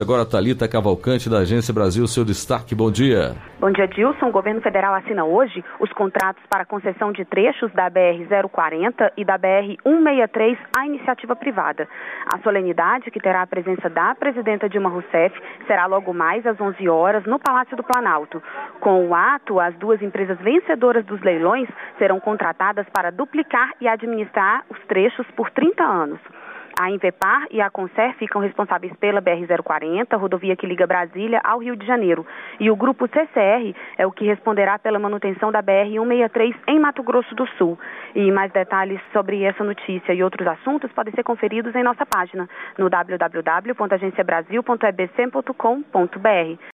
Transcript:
Agora, Thalita Cavalcante, da Agência Brasil, seu destaque. Bom dia. Bom dia, Dilson. O governo federal assina hoje os contratos para concessão de trechos da BR-040 e da BR-163 à iniciativa privada. A solenidade, que terá a presença da presidenta Dilma Rousseff, será logo mais às 11 horas no Palácio do Planalto. Com o ato, as duas empresas vencedoras dos leilões serão contratadas para duplicar e administrar os trechos por 30 anos. A Invepar e a Concer ficam responsáveis pela BR-040, rodovia que liga Brasília ao Rio de Janeiro. E o grupo CCR é o que responderá pela manutenção da BR-163 em Mato Grosso do Sul. E mais detalhes sobre essa notícia e outros assuntos podem ser conferidos em nossa página no www.agenciabrasil.ebc.com.br.